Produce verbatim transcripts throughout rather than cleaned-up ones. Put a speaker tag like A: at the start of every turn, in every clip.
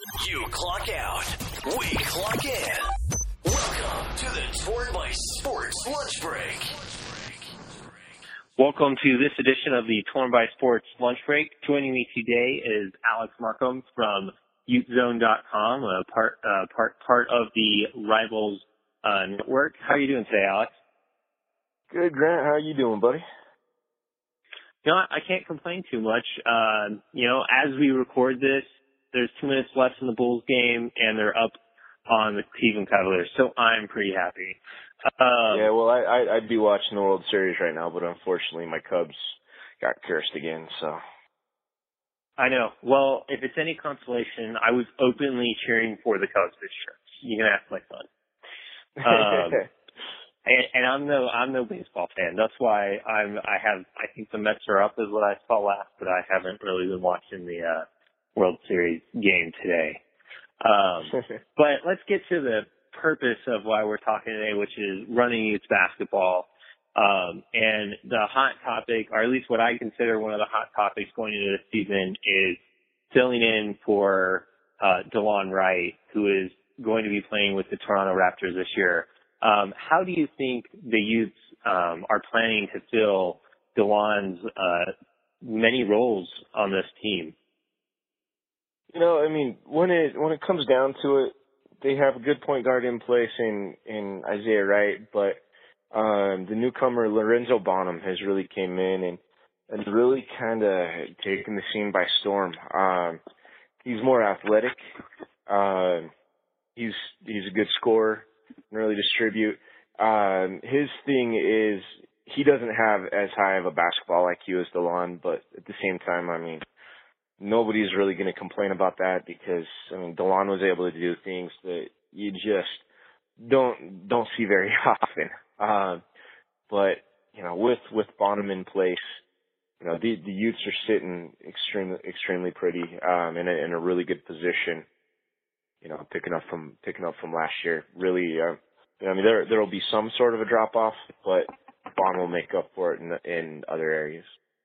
A: You clock out. We clock in. Welcome to the Torn by Sports Lunch Break.
B: Welcome to this edition of the Torn by Sports Lunch Break. Joining me today is Alex Markham from Ute Zone dot com, a part uh, part part of the Rivals uh, network. How are you doing today, Alex?
C: Good, Grant. How are you doing, buddy?
B: You know, I can't complain too much. Uh, you know, as we record this, there's two minutes left in the Bulls game, and they're up on the Cleveland Cavaliers, so I'm pretty happy. Um,
C: yeah, well, I, I, I'd be watching the World Series right now, but unfortunately my Cubs got cursed again, so.
B: I know. Well, if it's any consolation, I was openly cheering for the Cubs this year. You can ask my son. Um, and, and I'm no, I'm no baseball fan. That's why I'm, I have, I think the Mets are up is what I saw last, but I haven't really been watching the, uh, World Series game today. Um, but let's get to the purpose of why we're talking today, which is running Utes basketball. Um, and the hot topic, or at least what I consider one of the hot topics going into this season, is filling in for uh, DeLon Wright, who is going to be playing with the Toronto Raptors this year. Um, how do you think the Utes um, are planning to fill DeLon's uh, many roles on this team?
C: You know, I mean, when it when it comes down to it, they have a good point guard in place in, in Isaiah Wright, but um, the newcomer Lorenzo Bonham has really came in and, and really kind of taken the scene by storm. Um, he's more athletic. Uh, he's he's a good scorer, can really distribute. Um, his thing is he doesn't have as high of a basketball I Q as DeLon, but at the same time, I mean, nobody's really going to complain about that because, I mean, DeLon was able to do things that you just don't don't see very often. Uh, but, you know, with, with Bonham in place, you know, the, the Utes are sitting extremely, extremely pretty, um, in a, in a really good position, you know, picking up from, picking up from last year. Really, uh, you know, I mean, there, there'll be some sort of a drop off, but Bonham will make up for it in, in other areas.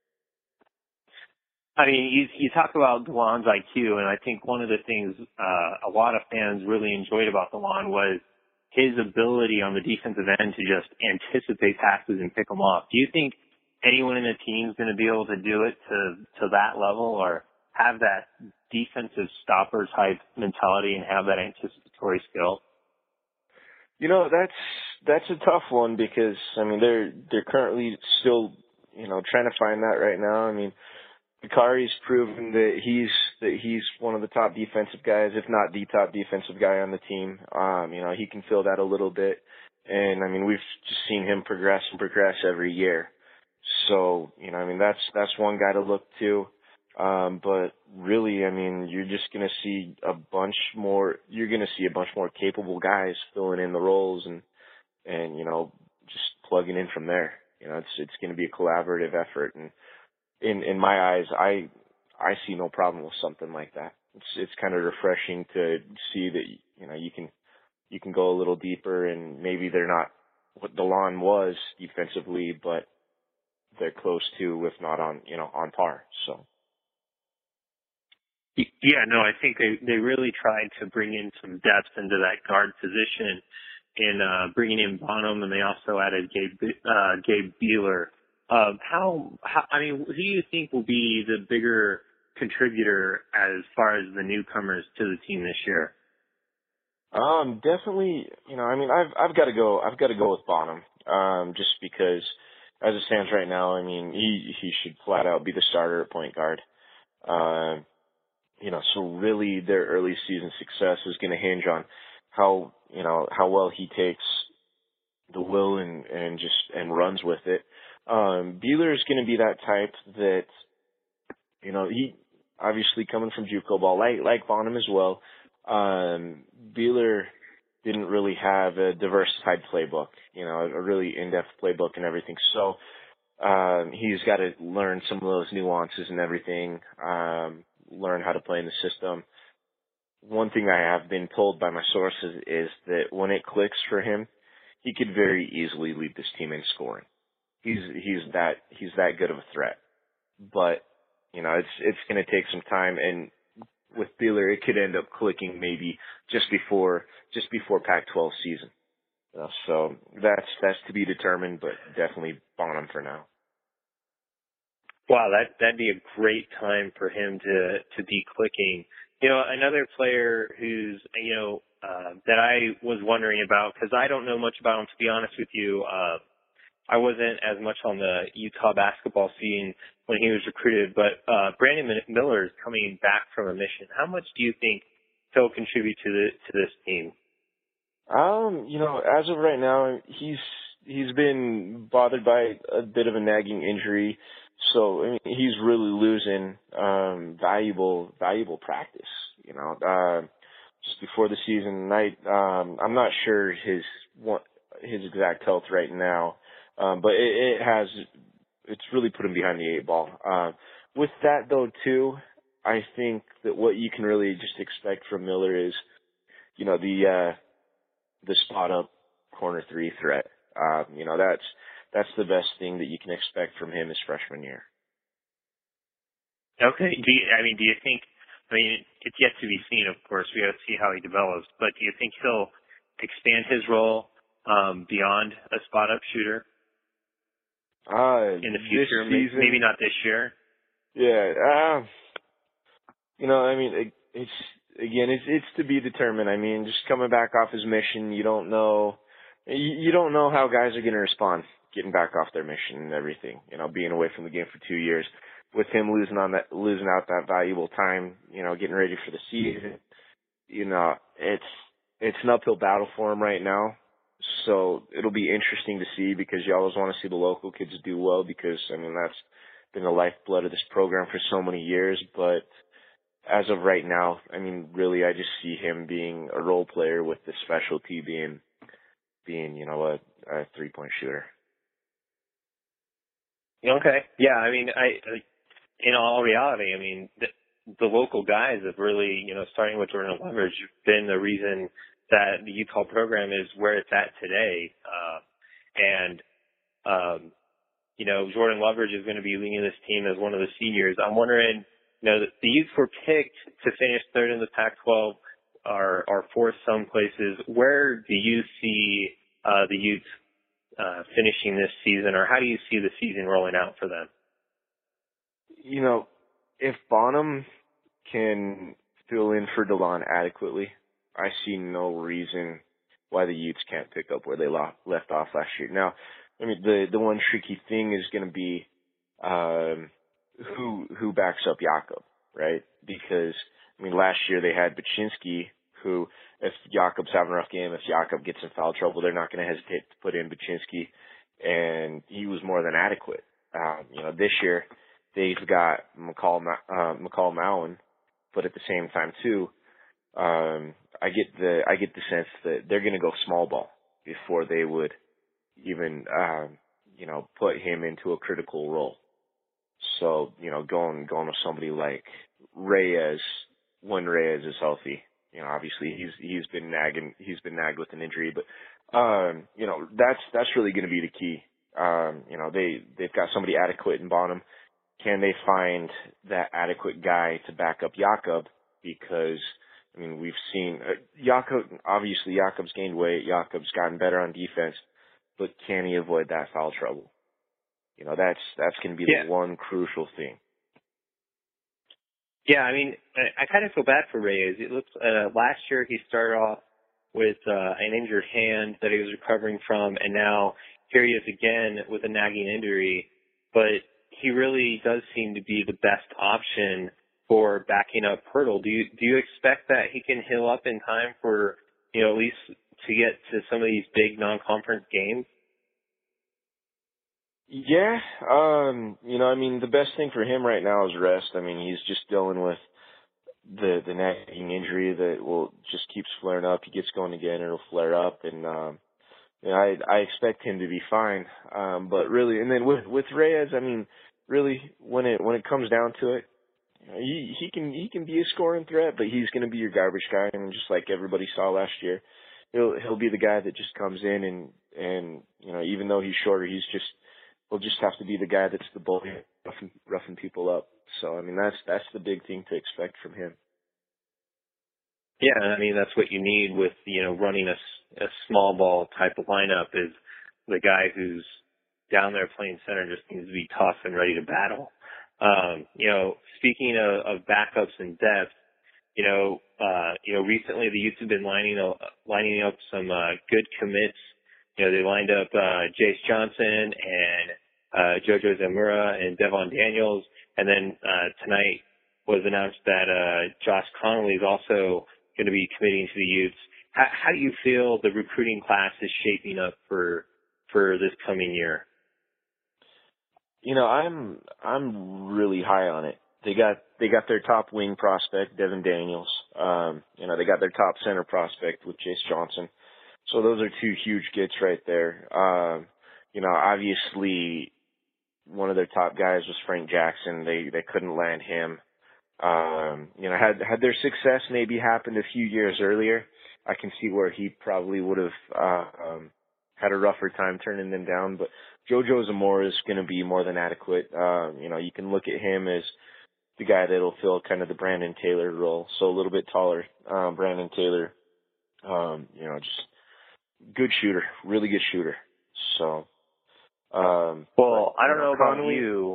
B: I mean, you, you talk about DeLon's I Q, and I think one of the things uh, a lot of fans really enjoyed about DeLon was his ability on the defensive end to just anticipate passes and pick them off. Do you think anyone in the team is going to be able to do it to to that level, or have that defensive stopper type mentality and have that anticipatory skill?
C: You know, that's that's a tough one because I mean they're they're currently still, you know, trying to find that right now. I mean, Bakari's proven that he's that he's one of the top defensive guys, if not the top defensive guy on the team. Um, you know, he can fill that a little bit, and I mean we've just seen him progress and progress every year. So you know, I mean that's that's one guy to look to. Um, but really, I mean, you're just gonna see a bunch more. You're gonna see a bunch more capable guys filling in the roles and and you know just plugging in from there. You know, it's it's gonna be a collaborative effort and. In in my eyes, I I see no problem with something like that. It's it's kind of refreshing to see that you know you can you can go a little deeper and maybe they're not what DeLon was defensively, but they're close to, if not on you know on par. So
B: yeah, no, I think they they really tried to bring in some depth into that guard position in uh, bringing in Bonham, and they also added Gabe uh, Gabe Beeler. Um, how, how, I mean, who do you think will be the bigger contributor as far as the newcomers to the team this year?
C: Um, definitely, you know, I mean, I've, I've got to go, I've got to go with Bonham, um, just because as it stands right now, I mean, he, he should flat out be the starter at point guard. Uh, you know, so really their early season success is going to hinge on how, you know, how well he takes the will and, and just, and runs with it. Um, Beeler is going to be that type that, you know, he obviously coming from JUCO ball, like, like Bonham as well. Um, Beeler didn't really have a diversified playbook, you know, a really in-depth playbook and everything. So, um, he's got to learn some of those nuances and everything, um, learn how to play in the system. One thing I have been told by my sources is that when it clicks for him, he could very easily lead this team in scoring. He's he's that he's that good of a threat, but you know it's it's going to take some time. And with Baylor, it could end up clicking maybe just before just before Pac twelve season. You know, so that's that's to be determined, but definitely Bonham for now.
B: Wow, that that'd be a great time for him to to be clicking. You know, another player who's you know uh, that I was wondering about, because I don't know much about him, to be honest with you. Uh, I wasn't as much on the Utah basketball scene when he was recruited, but uh, Brandon Miller is coming back from a mission. How much do you think he'll contribute to the to this team?
C: Um, you know, as of right now, he's he's been bothered by a bit of a nagging injury, so I mean, he's really losing um, valuable valuable practice. You know, uh, just before the season, I um, I'm not sure his his exact health right now, um, but it, it has it's really put him behind the eight ball. Uh, with that though, too, I think that what you can really just expect from Miller is, you know, the uh, the spot up corner three threat. Um, you know, that's that's the best thing that you can expect from him his freshman year.
B: Okay. Do you, I mean, do you think, I mean, it's yet to be seen, of course. We have to see how he develops, but do you think he'll expand his role um, beyond a spot up shooter
C: Uh,
B: in the future?
C: Season,
B: maybe not this year.
C: Yeah. Uh, you know, I mean, it, it's, again, it's, it's to be determined. I mean, just coming back off his mission, you don't know, you, you don't know how guys are going to respond getting back off their mission and everything, you know, being away from the game for two years with him losing on that, losing out that valuable time, you know, getting ready for the season, you know, it's, it's an uphill battle for him right now. So it'll be interesting to see, because you always want to see the local kids do well, because, I mean, that's been the lifeblood of this program for so many years. But as of right now, I mean, really, I just see him being a role player with the specialty being, being, you know, a, a three-point shooter.
B: Okay. Yeah, I mean, I, in all reality, I mean, the, the local guys have really, you know, starting with Jordan Leverage, been the reason that the Utah program is where it's at today. Uh, and, um, you know, Jordan Leverage is going to be leading this team as one of the seniors. I'm wondering, you know, the Utes were picked to finish third in the Pac twelve, or, or fourth some places. Where do you see uh, the Utes uh, finishing this season, or how do you see the season rolling out for them?
C: You know, if Bonham can fill in for DeLon adequately, I see no reason why the Utes can't pick up where they left off last year. Now, I mean, the the one tricky thing is going to be um, who who backs up Jakob, right? Because, I mean, last year they had Baczynski, who, if Jakob's having a rough game, if Jakob gets in foul trouble, they're not going to hesitate to put in Baczynski, and he was more than adequate. Um, you know, this year they've got McCall uh, McCall Mowen, but at the same time too, um, I get the I get the sense that they're going to go small ball before they would even um, you know put him into a critical role. So, you know, going going with somebody like Reyes when Reyes is healthy. You know, obviously he's he's been nagging he's been nagged with an injury, but um, you know, that's that's really going to be the key. Um, you know, they they've got somebody adequate in Bonham. Can they find that adequate guy to back up Jakob? Because, I mean, we've seen uh, Jakob, obviously Jakob's gained weight, Jakob's gotten better on defense, but can he avoid that foul trouble? You know, that's that's going to be
B: yeah.
C: the one crucial thing.
B: Yeah, I mean, I, I kind of feel bad for Reyes. It looks uh, last year he started off with uh, an injured hand that he was recovering from, and now here he is again with a nagging injury. But he really does seem to be the best option for backing up Poeltl. Do you do you expect that he can heal up in time for, you know, at least to get to some of these big non-conference games?
C: Yeah, um, you know, I mean, the best thing for him right now is rest. I mean, he's just dealing with the the nagging injury that will just keeps flaring up. He gets going again, it'll flare up, and um, you know, I I expect him to be fine. Um, but really, and then with with Reyes, I mean, really, when it when it comes down to it, you know, he he can he can be a scoring threat, but he's going to be your garbage guy, and just like everybody saw last year, he'll he'll be the guy that just comes in and and you know, even though he's shorter, he's just He'll just have to be the guy that's the bully, roughing, roughing people up. So, I mean, that's that's the big thing to expect from him.
B: Yeah, I mean, that's what you need with, you know, running a, a small ball type of lineup is the guy who's down there playing center just needs to be tough and ready to battle. Um, you know, speaking of, of backups and depth, you know, uh, you know, recently the Utes have been lining up, lining up some, uh, good commits. You know, they lined up, uh, Jace Johnson and, uh, Jojo Zamura and Devon Daniels. And then, uh, tonight was announced that, uh, Josh Connolly is also going to be committing to the Utes. How, how do you feel the recruiting class is shaping up for, for this coming year?
C: You know, I'm, I'm really high on it. They got they got their top wing prospect, Devin Daniels. Um, you know, they got their top center prospect with Jace Johnson. So those are two huge gets right there. Um, you know, obviously one of their top guys was Frank Jackson. They they couldn't land him. Um, you know, had had their success maybe happened a few years earlier, I can see where he probably would have uh, um, had a rougher time turning them down. But Jojo Zamora is going to be more than adequate. Uh, you know, you can look at him as the guy that'll fill kind of the Brandon Taylor role. So a little bit taller, um, Brandon Taylor, um, you know, just good shooter, really good shooter. So, um,
B: well,
C: but,
B: I don't know, know about
C: Connolly,
B: you.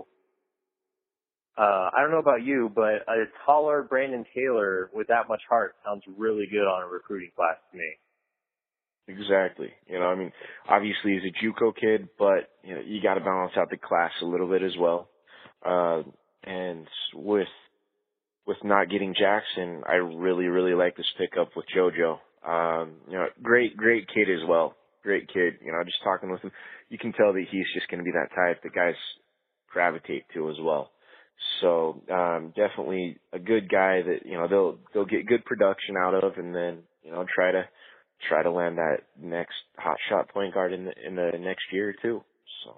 B: Uh, I don't know about you, but a taller Brandon Taylor with that much heart sounds really good on a recruiting class to me.
C: Exactly. You know, I mean, obviously he's a JUCO kid, but you know, you got to balance out the class a little bit as well. Uh, and with with not getting Jackson, I really, really like this pickup with JoJo. Um, you know, great, great kid as well. Great kid. You know, just talking with him, you can tell that he's just going to be that type that guys gravitate to as well. So um, definitely a good guy that you know they'll they'll get good production out of, and then you know try to try to land that next hot shot point guard in the in the next year or two. So.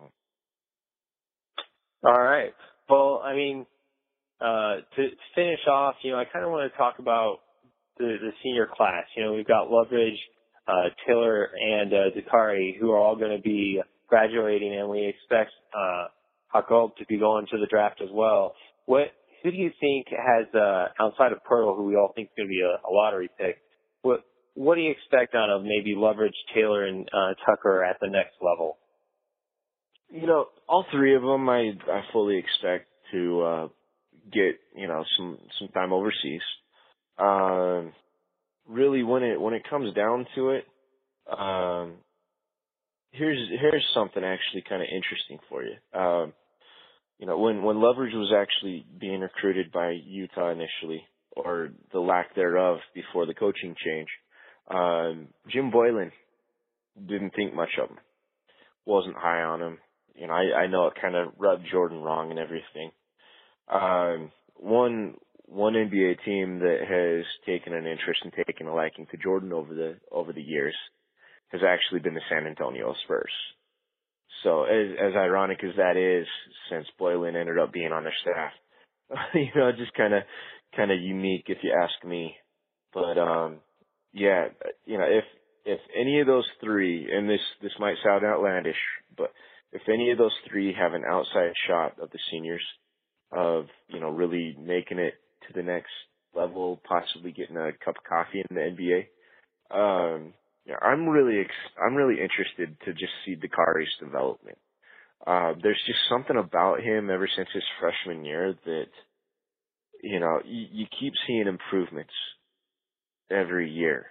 B: All right. Well, I mean, uh, to finish off, you know, I kind of want to talk about the, the senior class. You know, we've got Loveridge, uh, Taylor, and uh, Dakari, who are all going to be graduating, and we expect uh, Jacob to be going to the draft as well. What, who do you think has, uh, outside of Pearl, who we all think is going to be a, a lottery pick, what what do you expect out of maybe Loveridge, Taylor, and uh, Tucker at the next level?
C: You know, all three of them, I I fully expect to uh, get you know some some time overseas. Um, really, when it when it comes down to it, um, here's here's something actually kind of interesting for you. Um, you know, when when Loveridge was actually being recruited by Utah initially, or the lack thereof before the coaching change, um, Jim Boylan didn't think much of him, wasn't high on him. You know, I, I know it kind of rubbed Jordan wrong and everything. Um, one one N B A team that has taken an interest and taken a liking to Jordan over the over the years has actually been the San Antonio Spurs. So as as ironic as that is, since Boylan ended up being on their staff, you know, just kind of kind of unique if you ask me. But um, yeah, you know, if if any of those three, and this this might sound outlandish, but if any of those three have an outside shot of the seniors, of, you know, really making it to the next level, possibly getting a cup of coffee in the N B A, um, yeah, I'm really, ex- I'm really interested to just see Dakari's development. Uh, there's just something about him ever since his freshman year that, you know, you, you keep seeing improvements every year.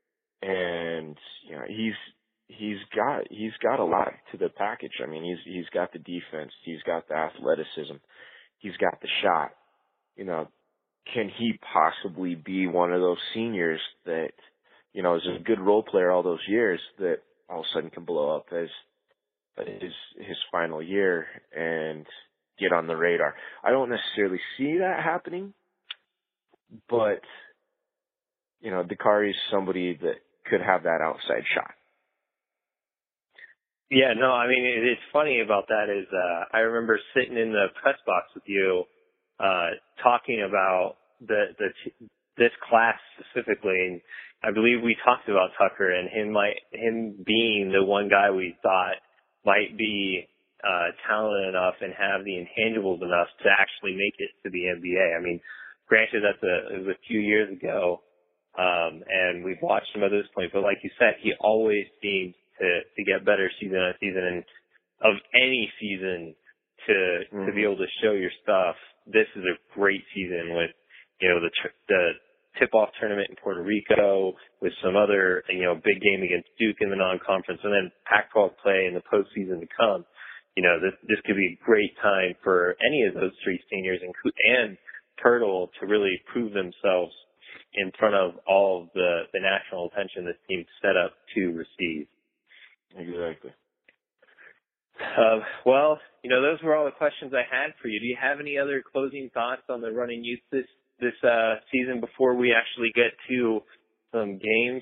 C: And, you know, he's, he's got he's got a lot to the package. I mean, he's he's got the defense, he's got the athleticism, he's got the shot. You know, can he possibly be one of those seniors that, you know, is a good role player all those years that all of a sudden can blow up as his his final year and get on the radar? I don't necessarily see that happening, but you know, Dakari's somebody that could have that outside shot.
B: Yeah, no, I mean, it, it's funny about that is, uh, I remember sitting in the press box with you, uh, talking about the, the, this class specifically, and I believe we talked about Tucker and him might, him being the one guy we thought might be, uh, talented enough and have the intangibles enough to actually make it to the N B A. I mean, granted that's a, it was a few years ago, um, and we've watched him at this point. But like you said, he always seems to, to get better season on season, and of any season to mm-hmm. to be able to show your stuff. This is a great season with, you know, the the tip-off tournament in Puerto Rico, with some other, you know, big game against Duke in the non-conference, and then Pac twelve play in the postseason to come. You know, this this could be a great time for any of those three seniors and and Pirtle to really prove themselves in front of all of the, the national attention this team's set up to receive.
C: Exactly.
B: Uh, well, you know, those were all the questions I had for you. Do you have any other closing thoughts on the running youth this this uh, season before we actually get to some games?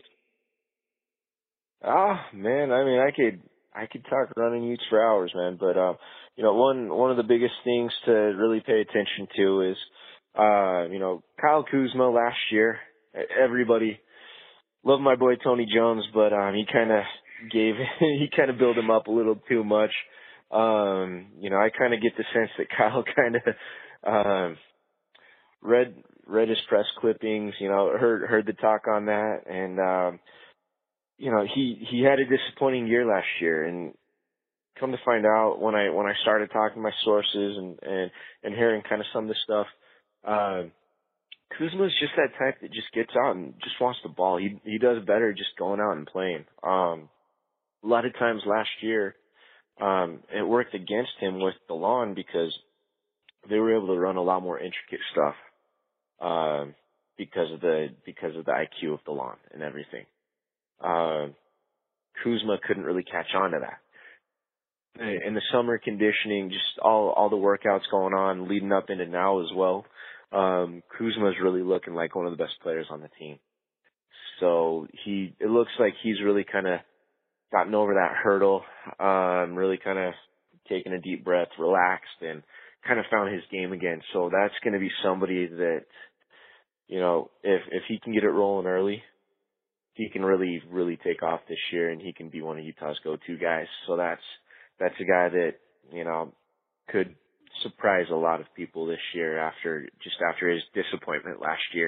C: Ah, man, I mean, I could I could talk running youths for hours, man. But uh, you know, one one of the biggest things to really pay attention to is, uh, you know, Kyle Kuzma last year. Everybody loved my boy Tony Jones, but um, he kind of gave he kind of built him up a little too much. Um, you know, I kind of get the sense that Kyle kind of um, read read his press clippings. You know, heard heard the talk on that, and um, you know, he he had a disappointing year last year. And come to find out, when I when I started talking to my sources and and and hearing kind of some of the stuff, uh, Kuzma's just that type that just gets out and just wants the ball. He he does better just going out and playing. Um, a lot of times last year, um, it worked against him with the lawn because they were able to run a lot more intricate stuff, um, because of the because of the I Q of the lawn and everything. Uh, Kuzma couldn't really catch on to that. In the summer conditioning, just all all the workouts going on leading up into now as well. Um, Kuzma's really looking like one of the best players on the team. So he, it looks like he's really kind of gotten over that hurdle, um, really kind of taken a deep breath, relaxed, and kind of found his game again. So that's going to be somebody that, you know, if if he can get it rolling early, he can really, really take off this year, and he can be one of Utah's go-to guys. So that's that's a guy that, you know, could surprise a lot of people this year after just after his disappointment last year.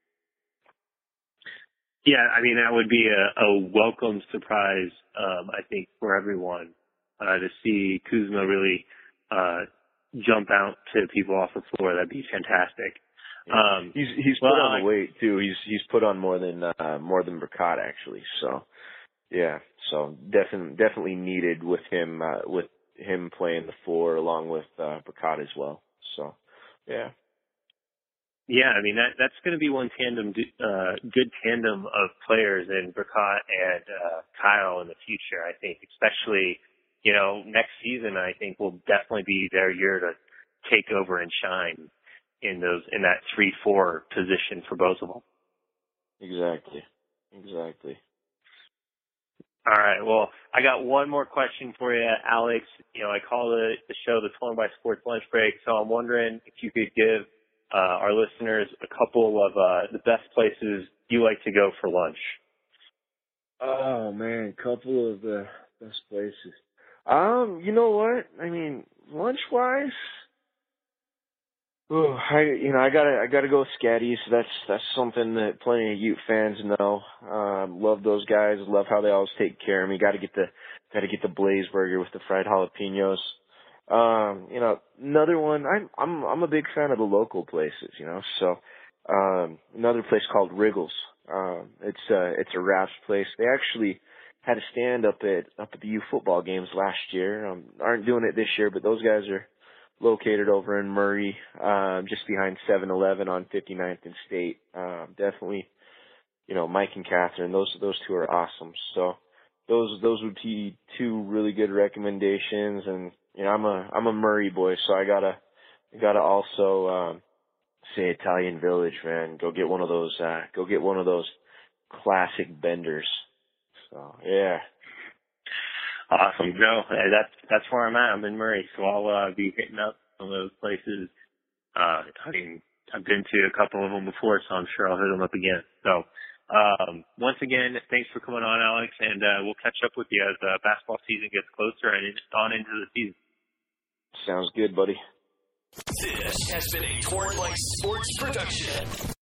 B: Yeah, I mean, that would be a, a welcome surprise, um, I think, for everyone, uh, to see Kuzma really uh, jump out to people off the floor. That'd be fantastic. Um,
C: he's he's
B: well,
C: put on
B: I,
C: the weight too. He's he's put on more than uh, more than Burkott actually. So yeah, so definitely definitely needed with him uh, with him playing the four along with uh, Burkott as well. So yeah.
B: Yeah, I mean, that that's going to be one tandem, uh, good tandem of players in Burkott and uh, Kyle in the future, I think, especially, you know, next season, I think will definitely be their year to take over and shine in those, in that three four position for both of them.
C: Exactly. Exactly.
B: All right. Well, I got one more question for you, Alex. You know, I call the, the show the Torn by Sports Lunch Break, so I'm wondering if you could give Uh, our listeners a couple of uh, the best places you like to go for lunch.
C: Oh man, couple of the best places. Um, you know what? I mean, lunch wise, oh, I you know I gotta I gotta go with Scatty's. That's that's something that plenty of Ute fans know. Um, love those guys. Love how they always take care of me. Got to get the got to get the Blaze Burger with the fried jalapenos. Um, you know, another one, I'm, I'm, I'm a big fan of the local places, you know, so, um, another place called Wriggles. Um, it's a, it's a wraps place. They actually had a stand up at, up at the U football games last year. Um, aren't doing it this year, but those guys are located over in Murray, um, just behind seven eleven on fifty-ninth and State. Um, definitely, you know, Mike and Catherine, those, those two are awesome. So those, those would be two really good recommendations. And, you know, I'm a I'm a Murray boy, so I gotta gotta also um, say Italian Village, man. Go get one of those. Uh, go get one of those classic benders. So yeah.
B: Awesome, Joe. Hey, that's that's where I'm at. I'm in Murray, so I'll uh, be hitting up some of those places. Uh, I mean, I've been to a couple of them before, so I'm sure I'll hit them up again. So um, once again, thanks for coming on, Alex, and uh, we'll catch up with you as the basketball season gets closer and on into the season.
C: Sounds good, buddy.
A: This has been a Torn by Sports production.